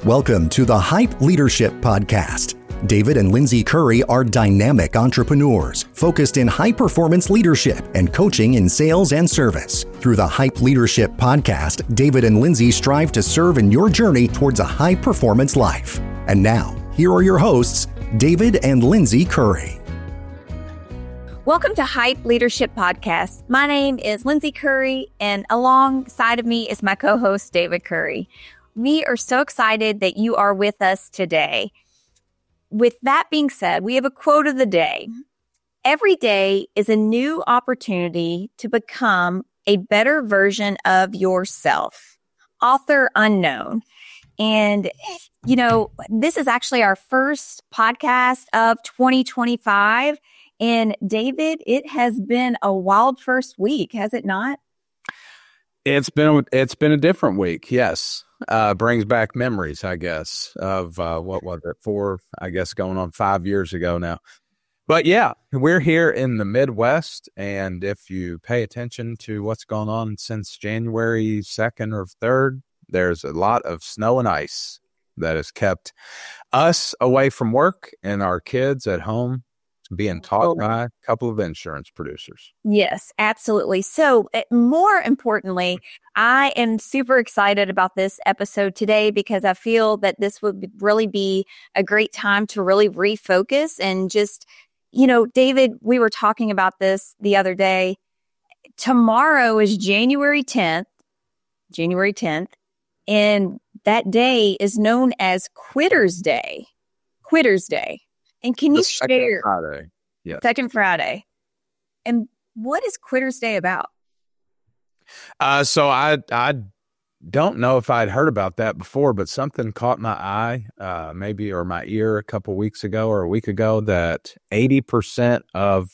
Welcome to the Hype Leadership Podcast. David and Lindsay Curry are dynamic entrepreneurs focused in high-performance leadership and coaching in sales and service. Through the Hype Leadership Podcast, David and Lindsay strive to serve in your journey towards a high-performance life. And now, here are your hosts, David and Lindsay Curry. Welcome to Hype Leadership Podcast. My name is Lindsay Curry, and alongside of me is my co-host, David Curry. We are so excited that you are with us today. With that being said, we have a quote of the day. Every day is a new opportunity to become a better version of yourself. Author unknown. And, this is actually our first podcast of 2025. And David, it has been a wild first week, has it not? It's been a different week, yes. Brings back memories, I guess, of what was it, going on 5 years ago now. But yeah, we're here in the Midwest, and if you pay attention to what's gone on since January 2nd or 3rd, there's a lot of snow and ice that has kept us away from work and our kids at home being taught by a couple of insurance producers. Yes, absolutely. So more importantly, I am super excited about this episode today because I feel that this would really be a great time to really refocus and just, David, we were talking about this the other day. Tomorrow is January 10th, and that day is known as Quitter's Day. And can you share? Friday. Yes. Second Friday. And what is Quitter's Day about? So I don't know if I'd heard about that before, but something caught my eye, or my ear a couple weeks ago or a week ago, that 80% of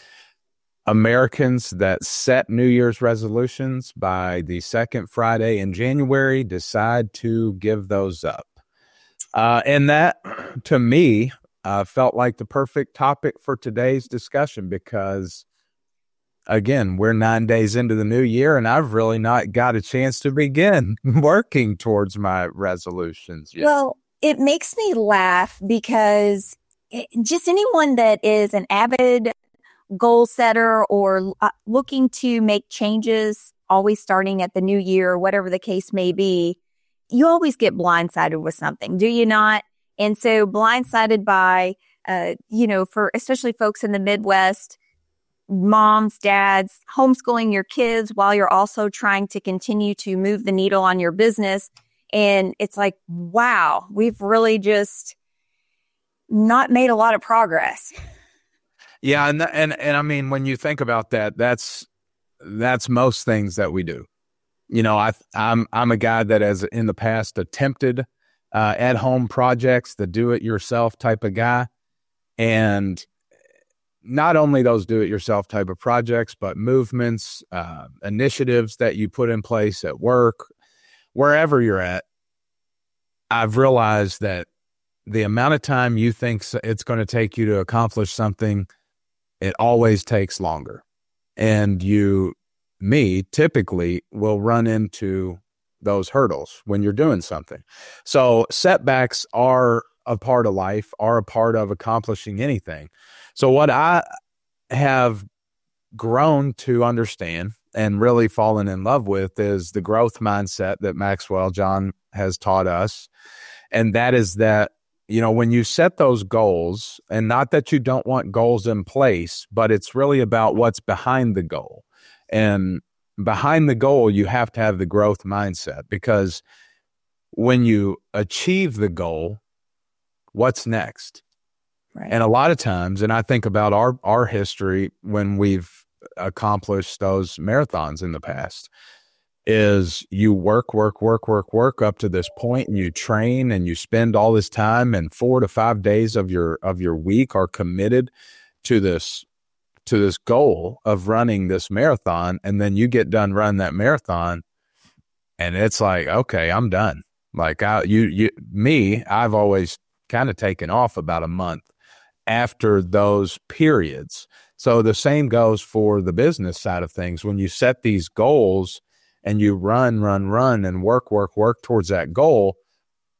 Americans that set New Year's resolutions by the second Friday in January decide to give those up. And that, to me, felt like the perfect topic for today's discussion because, again, we're 9 days into the new year and I've really not got a chance to begin working towards my resolutions yet. Well, it makes me laugh because just anyone that is an avid goal setter or looking to make changes, always starting at the new year or whatever the case may be, you always get blindsided with something, do you not? And so blindsided by, for especially folks in the Midwest, moms, dads, homeschooling your kids while you're also trying to continue to move the needle on your business. And it's like, wow, we've really just not made a lot of progress. Yeah. And I mean, when you think about that, that's most things that we do. I'm a guy that has in the past attempted at-home projects, the do-it-yourself type of guy. And not only those do-it-yourself type of projects, but movements, initiatives that you put in place at work, wherever you're at. I've realized that the amount of time you think it's going to take you to accomplish something, it always takes longer. And typically will run into those hurdles when you're doing something. So setbacks are a part of life, are a part of accomplishing anything. So what I have grown to understand and really fallen in love with is the growth mindset that Maxwell John has taught us. And that is that, when you set those goals, and not that you don't want goals in place, but it's really about what's behind the goal. And behind the goal, you have to have the growth mindset, because when you achieve the goal, what's next? Right. And a lot of times, and I think about our history when we've accomplished those marathons in the past, is you work up to this point, and you train and you spend all this time, and 4 to 5 days of your week are committed to this goal of running this marathon. And then you get done running that marathon and it's like, okay, I'm done. Like I've always kind of taken off about a month after those periods. So the same goes for the business side of things. When you set these goals and you run and work towards that goal,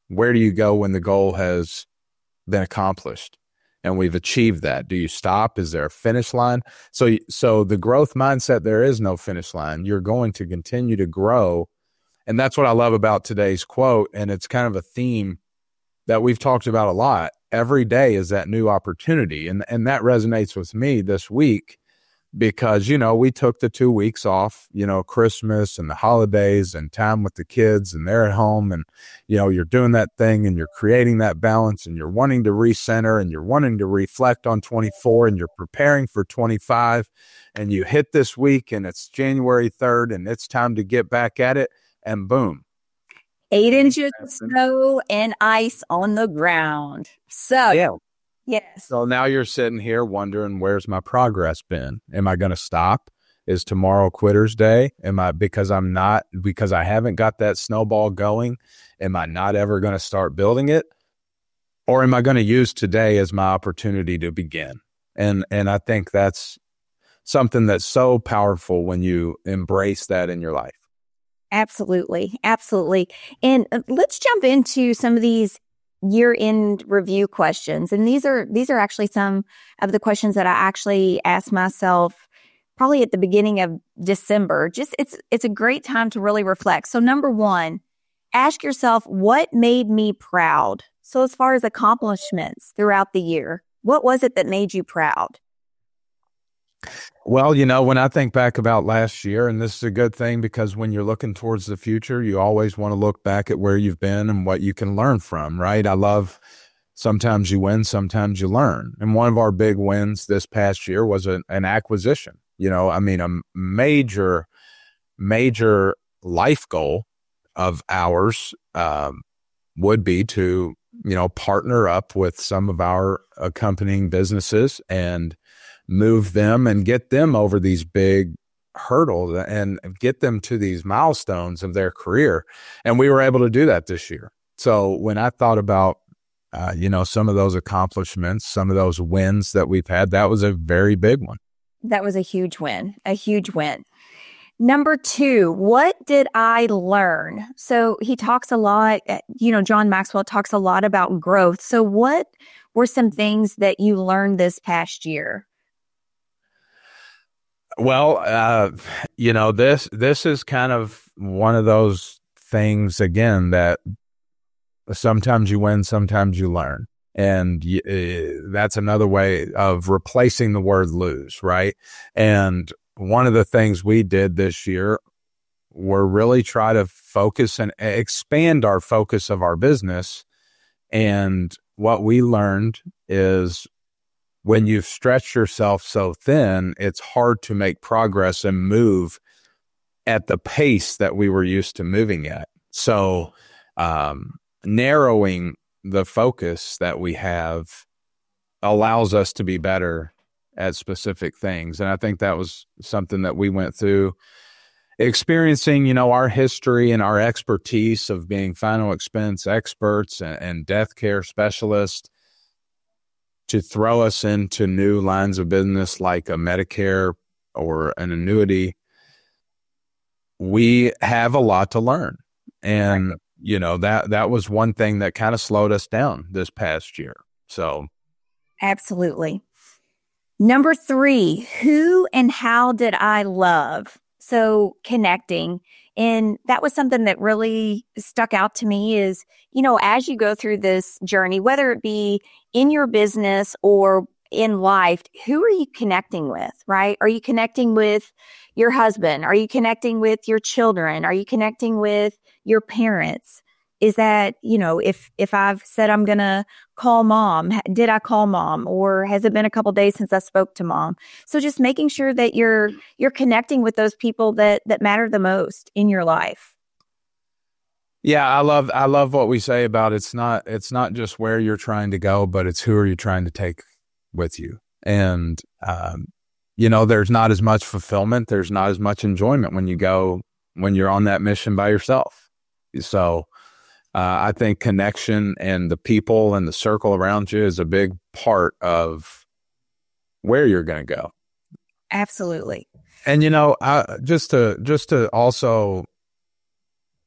where do you go when the goal has been accomplished and we've achieved that? Do you stop? Is there a finish line? So the growth mindset, there is no finish line. You're going to continue to grow. And that's what I love about today's quote. And it's kind of a theme that we've talked about a lot. Every day is that new opportunity. And that resonates with me this week because, we took the 2 weeks off, Christmas and the holidays and time with the kids, and they're at home, and, you're doing that thing and you're creating that balance, and you're wanting to recenter, and you're wanting to reflect on 24, and you're preparing for 25, and you hit this week and it's January 3rd and it's time to get back at it, and boom. 8 inches of snow and ice on the ground. So, yeah. Yes. So now you're sitting here wondering, where's my progress been? Am I going to stop? Is tomorrow quitter's day? Because I haven't got that snowball going, am I not ever going to start building it? Or am I going to use today as my opportunity to begin? And I think that's something that's so powerful when you embrace that in your life. Absolutely. Absolutely. And let's jump into some of these year-end review questions. And these are actually some of the questions that I actually asked myself probably at the beginning of December. Just it's a great time to really reflect. So number 1, ask yourself, what made me proud? So as far as accomplishments throughout the year, what was it that made you proud? Well, when I think back about last year, and this is a good thing because when you're looking towards the future, you always want to look back at where you've been and what you can learn from, right? I love sometimes you win, sometimes you learn. And one of our big wins this past year was an acquisition. A major life goal of ours would be to, partner up with some of our accompanying businesses and move them and get them over these big hurdles and get them to these milestones of their career. And we were able to do that this year. So when I thought about, some of those accomplishments, some of those wins that we've had, that was a very big one. That was a huge win, Number 2, what did I learn? So he talks a lot, John Maxwell talks a lot about growth. So what were some things that you learned this past year? Well, this is kind of one of those things, again, that sometimes you win, sometimes you learn. And that's another way of replacing the word lose, right? And one of the things we did this year were really try to focus and expand our focus of our business. And what we learned is when you've stretched yourself so thin, it's hard to make progress and move at the pace that we were used to moving at. So narrowing the focus that we have allows us to be better at specific things. And I think that was something that we went through, experiencing, our history and our expertise of being final expense experts and death care specialists, to throw us into new lines of business like a Medicare or an annuity. We have a lot to learn. And, that was one thing that kind of slowed us down this past year. So. Absolutely. Number 3, who and how did I love? So connecting. And that was something that really stuck out to me is, as you go through this journey, whether it be in your business or in life, who are you connecting with, right? Are you connecting with your husband? Are you connecting with your children? Are you connecting with your parents? Is that, if I've said I'm going to call mom, did I call mom? Or has it been a couple days since I spoke to mom? So just making sure that you're connecting with those people that matter the most in your life. Yeah, I love what we say about it's not just where you're trying to go, but it's who are you trying to take with you. And, there's not as much fulfillment. There's not as much enjoyment when you're on that mission by yourself. So, I think connection and the people and the circle around you is a big part of where you're going to go. Absolutely. And, just to also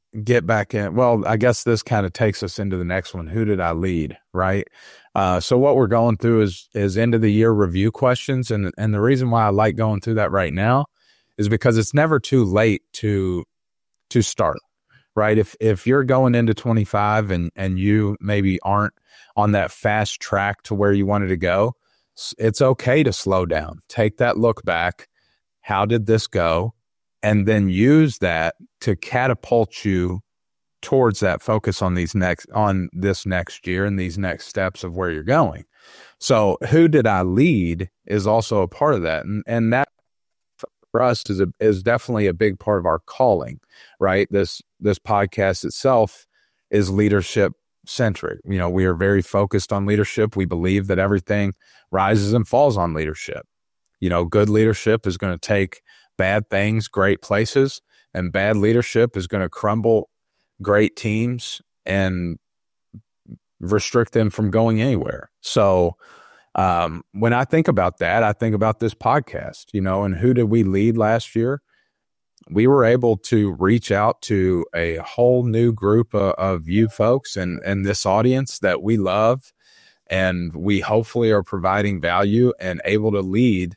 get back in, well, I guess this kind of takes us into the next one. Who did I lead? Right. So what we're going through is end of the year review questions. And the reason why I like going through that right now is because it's never too late to start. Right. If you're going into 25 and you maybe aren't on that fast track to where you wanted to go, it's okay to slow down, take that look back. How did this go? And then use that to catapult you towards that focus on this next year and these next steps of where you're going. So who did I lead is also a part of that. And that for us is definitely a big part of our calling, right? This podcast itself is leadership centric. You know, we are very focused on leadership. We believe that everything rises and falls on leadership. You know, good leadership is going to take bad things, great places, and bad leadership is going to crumble great teams and restrict them from going anywhere. So when I think about that, I think about this podcast, you know, and who did we lead last year? We were able to reach out to a whole new group of you folks and this audience that we love, and we hopefully are providing value and able to lead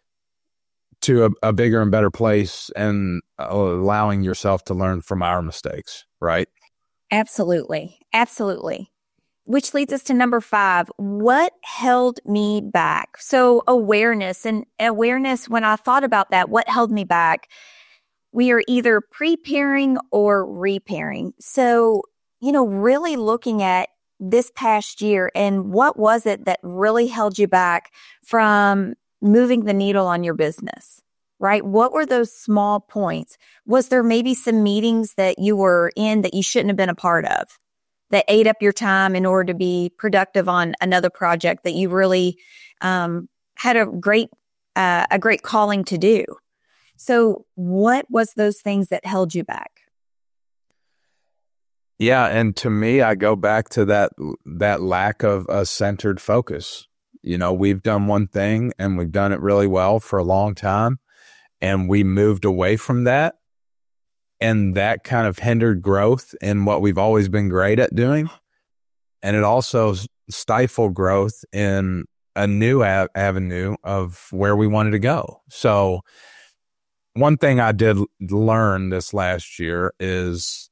to a bigger and better place and allowing yourself to learn from our mistakes, right? Absolutely. Absolutely. Which leads us to number 5. What held me back? So awareness, when I thought about that, what held me back? We are either preparing or repairing. So, you know, really looking at this past year and what was it that really held you back from moving the needle on your business, right? What were those small points? Was there maybe some meetings that you were in that you shouldn't have been a part of that ate up your time in order to be productive on another project that you really had a great calling to do? So what was those things that held you back? Yeah. And to me, I go back to that lack of a centered focus. You know, we've done one thing and we've done it really well for a long time, and we moved away from that. And that kind of hindered growth in what we've always been great at doing. And it also stifled growth in a new avenue of where we wanted to go. So one thing I did learn this last year is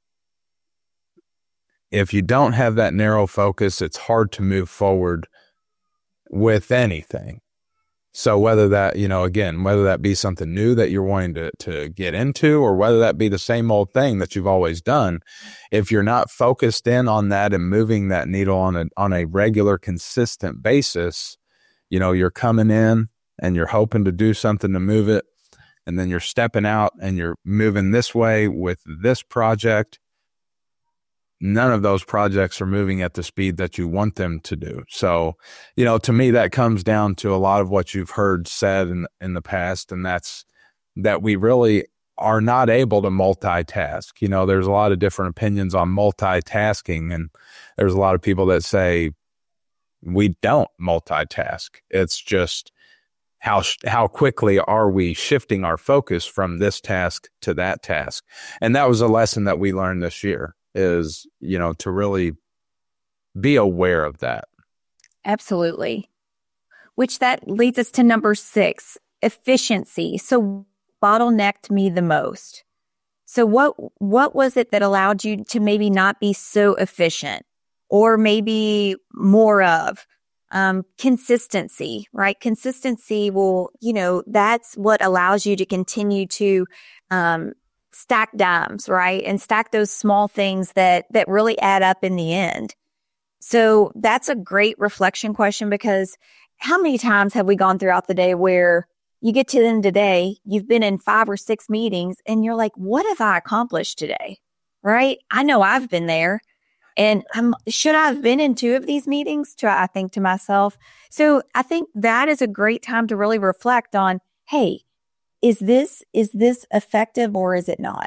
if you don't have that narrow focus, it's hard to move forward with anything. So whether that, you know, again, whether that be something new that you're wanting to get into, or whether that be the same old thing that you've always done, if you're not focused in on that and moving that needle on a regular, consistent basis, you know, you're coming in and you're hoping to do something to move it, and then you're stepping out and you're moving this way with this project. None of those projects are moving at the speed that you want them to do. So, you know, to me, that comes down to a lot of what you've heard said in the past, and that's that we really are not able to multitask. You know, there's a lot of different opinions on multitasking, and there's a lot of people that say we don't multitask. It's just how quickly are we shifting our focus from this task to that task. And that was a lesson that we learned this year, is, you know, to really be aware of that. Absolutely. Which that leads us to number 6, efficiency. So bottlenecked me the most. So what was it that allowed you to maybe not be so efficient, or maybe more of consistency, right? Consistency will, you know, that's what allows you to continue to stack dimes, right? And stack those small things that really add up in the end. So that's a great reflection question, because how many times have we gone throughout the day where you get to the end of the day, you've been in 5 or 6 meetings and you're like, what have I accomplished today? Right? I know I've been there, and should I have been in 2 of these meetings? I think to myself. So I think that is a great time to really reflect on, hey, is this effective or is it not?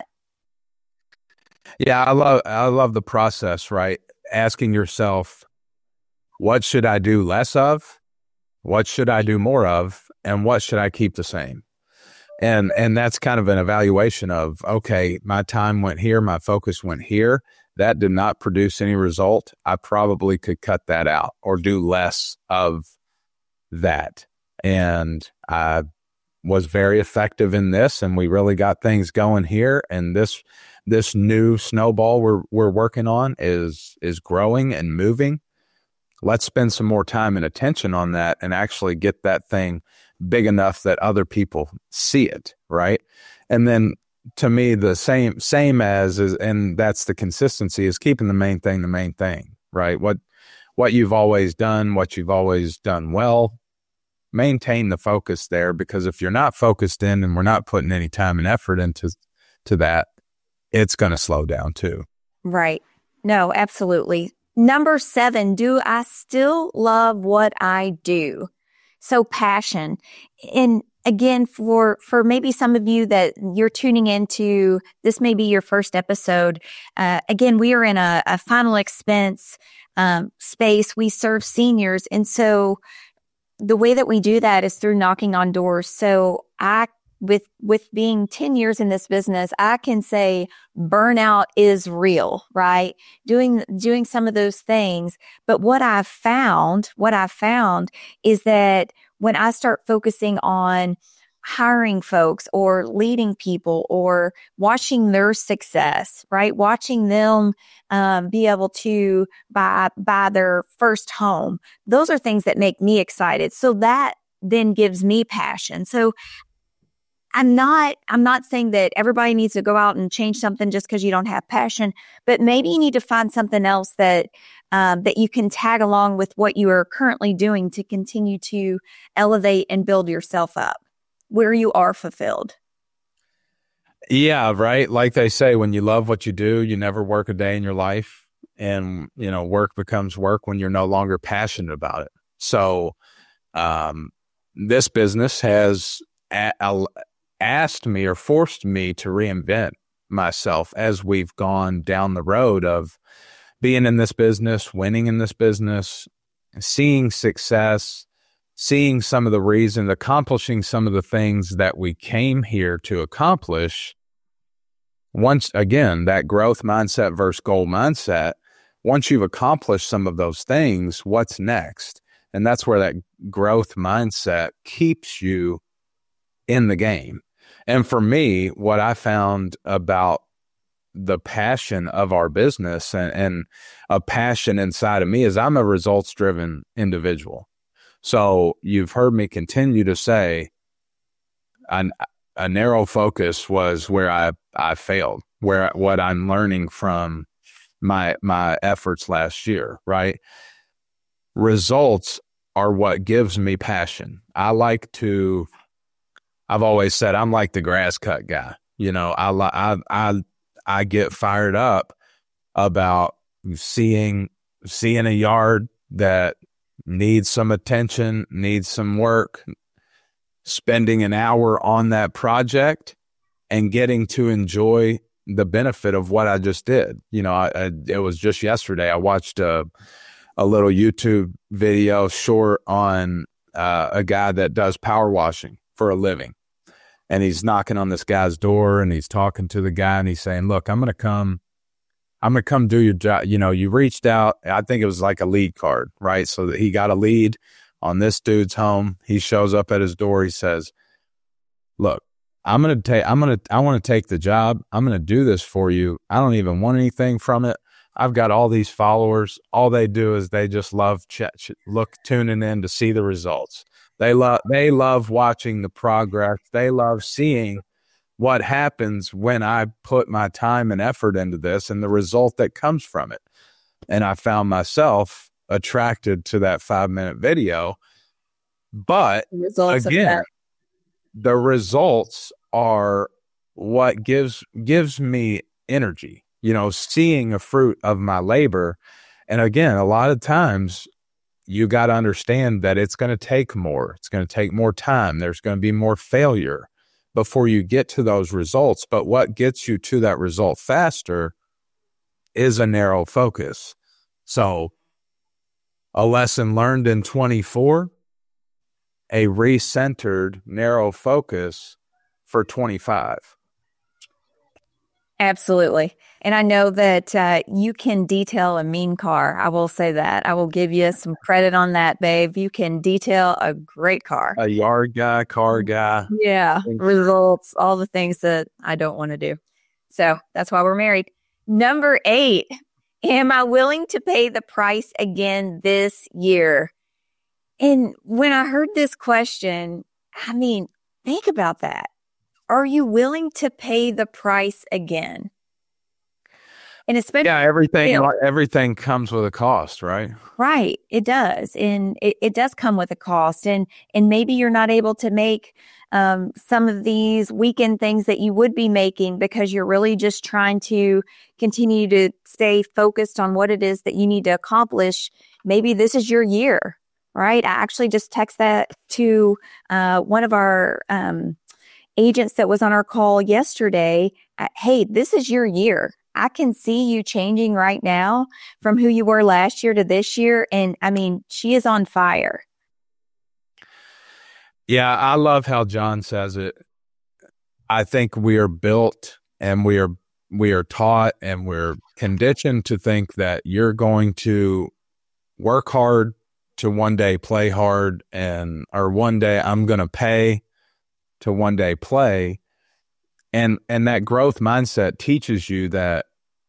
Yeah, I love the process, right? Asking yourself, what should I do less of? What should I do more of? And what should I keep the same? And that's kind of an evaluation of, okay, my time went here, my focus went here. That did not produce any result. I probably could cut that out or do less of that. And I was very effective in this, and we really got things going here. And this new snowball we're working on is growing and moving. Let's spend some more time and attention on that and actually get that thing big enough that other people see it, right? And then to me, the same as is, and that's the consistency, is keeping the main thing, right? What you've always done, what you've always done well, maintain the focus there, because if you're not focused in and we're not putting any time and effort into that, it's going to slow down too. Right. No, absolutely. Number 7, do I still love what I do? So passion. And again, for maybe some of you that you're tuning into, this may be your first episode. Again, we are in a final expense space. We serve seniors. And so the way that we do that is through knocking on doors. So with being 10 years in this business, I can say burnout is real, right? Doing some of those things. But what I've found is that when I start focusing on hiring folks or leading people or watching their success, right? Watching them be able to buy their first home. Those are things that make me excited. So that then gives me passion. So I'm not saying that everybody needs to go out and change something just because you don't have passion, but maybe you need to find something else that you can tag along with what you are currently doing to continue to elevate and build yourself up where you are fulfilled. Yeah, right. Like they say, when you love what you do, you never work a day in your life. And, work becomes work when you're no longer passionate about it. So this business has asked me or forced me to reinvent myself as we've gone down the road of being in this business, winning in this business, seeing success, seeing some of the reasons, accomplishing some of the things that we came here to accomplish. Once again, that growth mindset versus goal mindset, once you've accomplished some of those things, what's next? And that's where that growth mindset keeps you in the game. And for me, what I found about the passion of our business and a passion inside of me is I'm a results-driven individual. So you've heard me continue to say a narrow focus was where I failed, where what I'm learning from my efforts last year, right? Results are what gives me passion. I've always said I'm like the grass cut guy. I get fired up about seeing a yard that needs some attention, needs some work, spending an hour on that project and getting to enjoy the benefit of what I just did. It was just yesterday I watched a little YouTube video short on a guy that does power washing for a living. And he's knocking on this guy's door and he's talking to the guy and he's saying, look, I'm going to come do your job. You reached out. I think it was like a lead card, right? So that he got a lead on this dude's home. He shows up at his door. He says, look, I want to take the job. I'm going to do this for you. I don't even want anything from it. I've got all these followers. All they do is they just love tuning in to see the results. They love watching the progress. They love seeing what happens when I put my time and effort into this and the result that comes from it. And I found myself attracted to that 5-minute video. But again, the results are what gives me energy, seeing a fruit of my labor. And again, a lot of times you got to understand that it's going to take more. It's going to take more time. There's going to be more failure before you get to those results. But what gets you to that result faster is a narrow focus. So a lesson learned in 24, a recentered narrow focus for 25. Absolutely. And I know that you can detail a mean car. I will say that. I will give you some credit on that, babe. You can detail a great car. A yard guy, car guy. Yeah. Results, all the things that I don't want to do. So that's why we're married. Number 8, am I willing to pay the price again this year? And when I heard this question, I mean, think about that. Are you willing to pay the price again? And especially, everything comes with a cost, right? Right. It does. And it does come with a cost. And maybe you're not able to make some of these weekend things that you would be making because you're really just trying to continue to stay focused on what it is that you need to accomplish. Maybe this is your year, right? I actually just text that to one of our agents that was on our call yesterday. Hey, this is your year. I can see you changing right now from who you were last year to this year. And I mean, she is on fire. Yeah, I love how John says it. I think we are built and we are taught and we're conditioned to think that you're going to work hard to one day play hard, or one day I'm going to pay to one day play. And that growth mindset teaches you that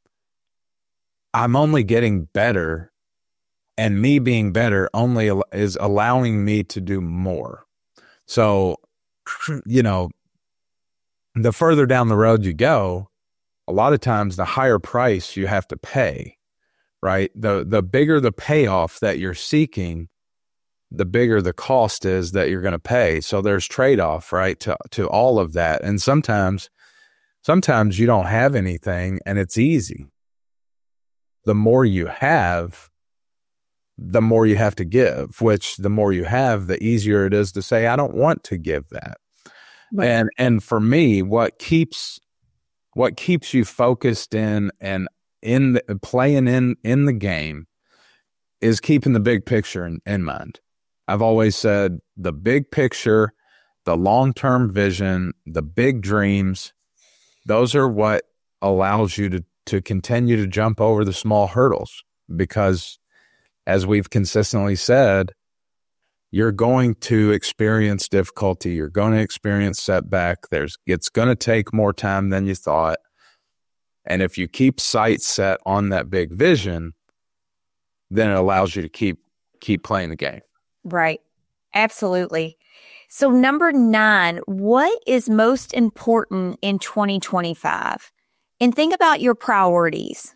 I'm only getting better, and me being better only is allowing me to do more. So, the further down the road you go, a lot of times the higher price you have to pay, right? The bigger the payoff that you're seeking, the bigger the cost is that you're going to pay. So there's trade-off, right, to all of that. And sometimes you don't have anything and it's easy. The more you have, the more you have to give, which the more you have, the easier it is to say, I don't want to give that. Right. And for me, what keeps you focused in playing in the game is keeping the big picture in mind. I've always said the big picture, the long-term vision, the big dreams, those are what allows you to continue to jump over the small hurdles, because as we've consistently said, you're going to experience difficulty. You're going to experience setback. It's going to take more time than you thought. And if you keep sight set on that big vision, then it allows you to keep playing the game. Right. Absolutely. So number 9, what is most important in 2025? And think about your priorities.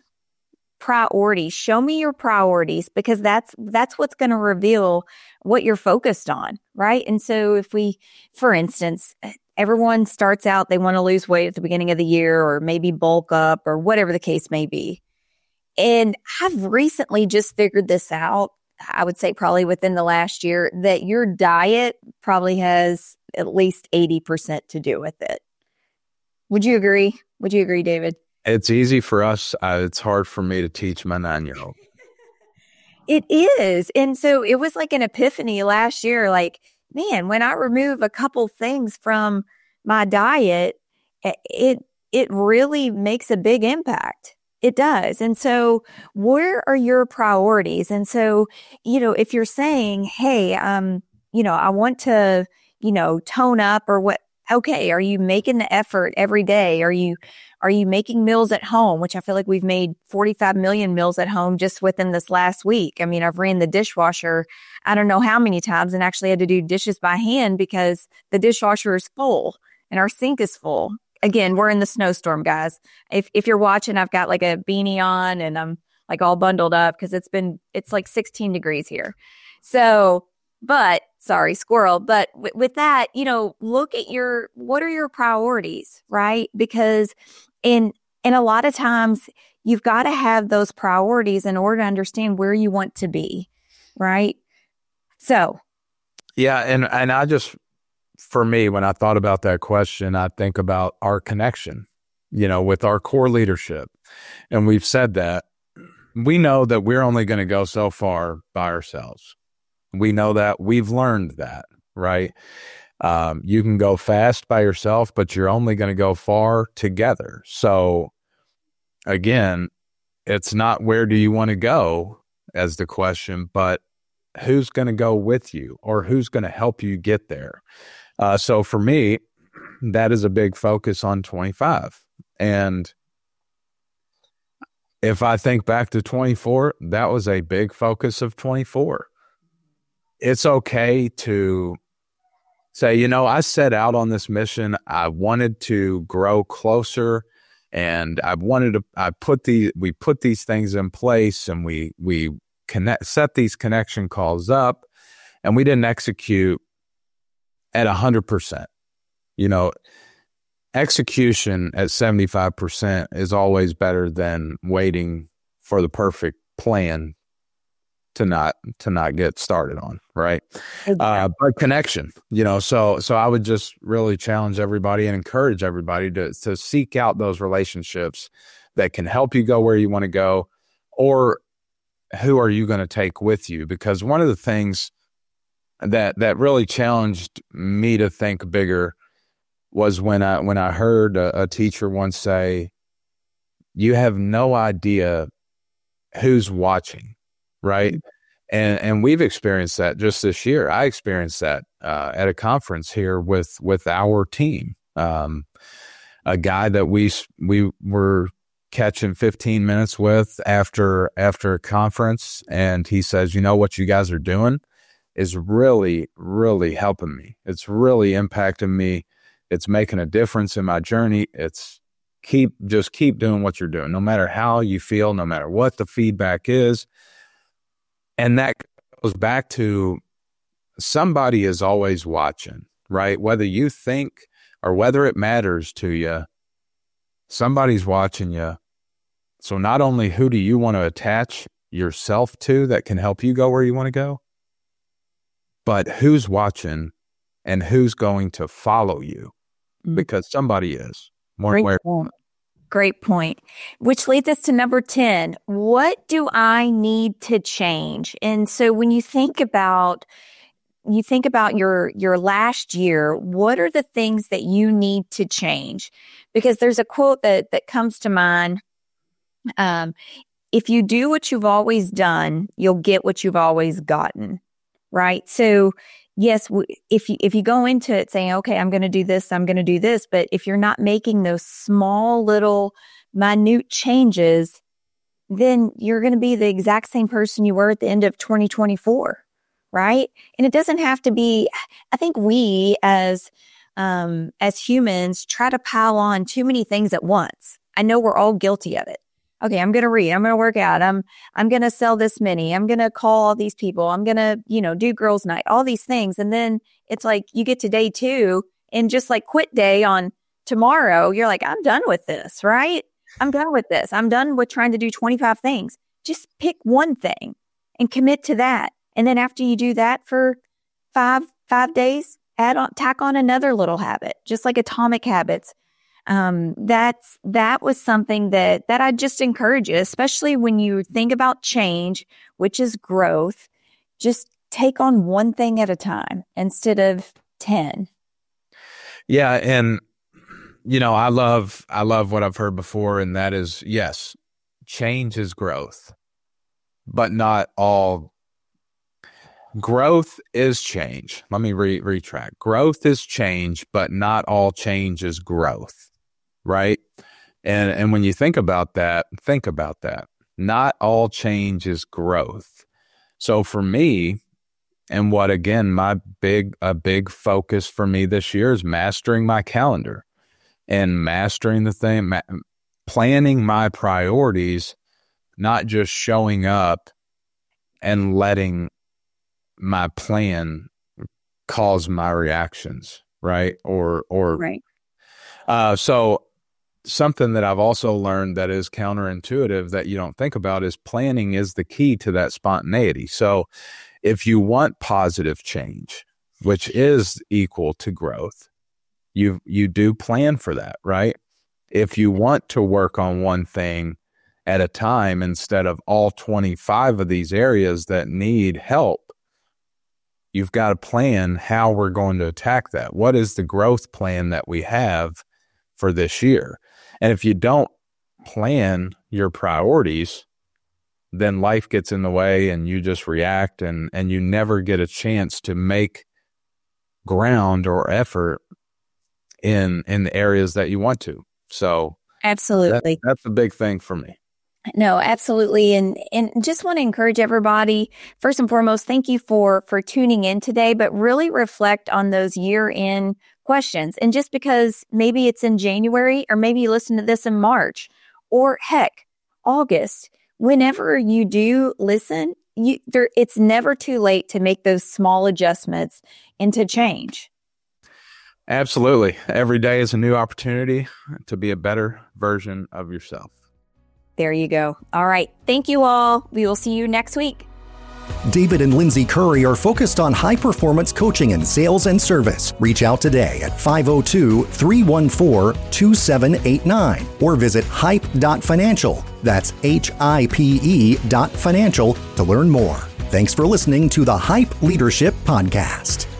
Show me your priorities, because that's what's going to reveal what you're focused on, right? And so if for instance, everyone starts out, they want to lose weight at the beginning of the year, or maybe bulk up, or whatever the case may be. And I've recently just figured this out, I would say probably within the last year, that your diet probably has at least 80% to do with it. Would you agree? Would you agree, David? It's easy for us. It's hard for me to teach my 9-year-old. It is. And so it was like an epiphany last year. Like, man, when I remove a couple things from my diet, it really makes a big impact. It does. And so where are your priorities? And so, if you're saying, hey, I want to, tone up or what, okay, are you making the effort every day? Are you making meals at home, which I feel like we've made 45 million meals at home just within this last week. I mean, I've ran the dishwasher, I don't know how many times, and actually had to do dishes by hand because the dishwasher is full and our sink is full. Again, we're in the snowstorm, guys. If you're watching, I've got like a beanie on and I'm like all bundled up because it's like 16 degrees here. So, but sorry, squirrel. But with that, look at what are your priorities, right? Because in a lot of times you've got to have those priorities in order to understand where you want to be, right? So. Yeah. And I just, for me, when I thought about that question, I think about our connection, with our core leadership. And we've said that we know that we're only going to go so far by ourselves. We know that, we've learned that, right? You can go fast by yourself, but you're only going to go far together. So again, it's not where do you want to go as the question, but who's going to go with you or who's going to help you get there. So for me, that is a big focus on 25. And if I think back to 24, that was a big focus of 24. It's okay to say, I set out on this mission. I wanted to grow closer, and we put these things in place, and we set these connection calls up, and we didn't execute at 100%. Execution at 75% is always better than waiting for the perfect plan to not get started on, right? Exactly. But connection, so I would just really challenge everybody and encourage everybody to seek out those relationships that can help you go where you want to go, or who are you going to take with you? Because one of the things that really challenged me to think bigger was when I heard a teacher once say, you have no idea who's watching, right? And we've experienced that just this year. I experienced that at a conference here with our team. A guy that we were catching 15 minutes with after a conference, and he says, what you guys are doing is really, really helping me. It's really impacting me. It's making a difference in my journey. It's keep doing what you're doing, no matter how you feel, no matter what the feedback is. And that goes back to somebody is always watching, right? Whether you think or whether it matters to you, somebody's watching you. So not only who do you want to attach yourself to that can help you go where you want to go, but who's watching and who's going to follow you. Because somebody is. Great point. Which leads us to number 10. What do I need to change? And so when you think about your last year, what are the things that you need to change? Because there's a quote that comes to mind. If you do what you've always done, you'll get what you've always gotten. Right? So yes, if you go into it saying, okay, I'm going to do this, but if you're not making those small little minute changes, then you're going to be the exact same person you were at the end of 2024, right? And it doesn't have to be, I think we as humans try to pile on too many things at once. I know we're all guilty of it. Okay, I'm going to read. I'm going to work out. I'm going to sell this many. I'm going to call all these people. I'm going to, do girls' night, all these things. And then it's like you get to day 2 and just like quit day on tomorrow, you're like, I'm done with this, right? I'm done with this. I'm done with trying to do 25 things. Just pick one thing and commit to that. And then after you do that for five days, tack on another little habit, just like Atomic Habits. That was something that I just encourage you, especially when you think about change, which is growth. Just take on one thing at a time instead of 10. Yeah. And, I love what I've heard before. And that is, yes, change is growth, but not all. Growth is change. Let me retract. Growth is change, but not all change is growth. Right. And when you think about that. Not all change is growth. So for me, and what again, a big focus for me this year is mastering my calendar and mastering the thing, planning my priorities, not just showing up and letting my plan cause my reactions. Right. Or right. So something that I've also learned that is counterintuitive that you don't think about is planning is the key to that spontaneity. So if you want positive change, which is equal to growth, you do plan for that, right? If you want to work on one thing at a time instead of all 25 of these areas that need help, you've got to plan how we're going to attack that. What is the growth plan that we have for this year? And if you don't plan your priorities, then life gets in the way and you just react and you never get a chance to make ground or effort in the areas that you want to. So absolutely. That's a big thing for me. No, absolutely. And just want to encourage everybody, first and foremost, thank you for tuning in today, but really reflect on those year-end questions. And just because maybe it's in January, or maybe you listen to this in March, or heck, August, whenever you do listen, it's never too late to make those small adjustments and to change. Absolutely. Every day is a new opportunity to be a better version of yourself. There you go. All right. Thank you all. We will see you next week. David and Lindsay Curry are focused on high-performance coaching in sales and service. Reach out today at 502-314-2789 or visit hype.financial. That's HIPE.financial to learn more. Thanks for listening to the Hype Leadership Podcast.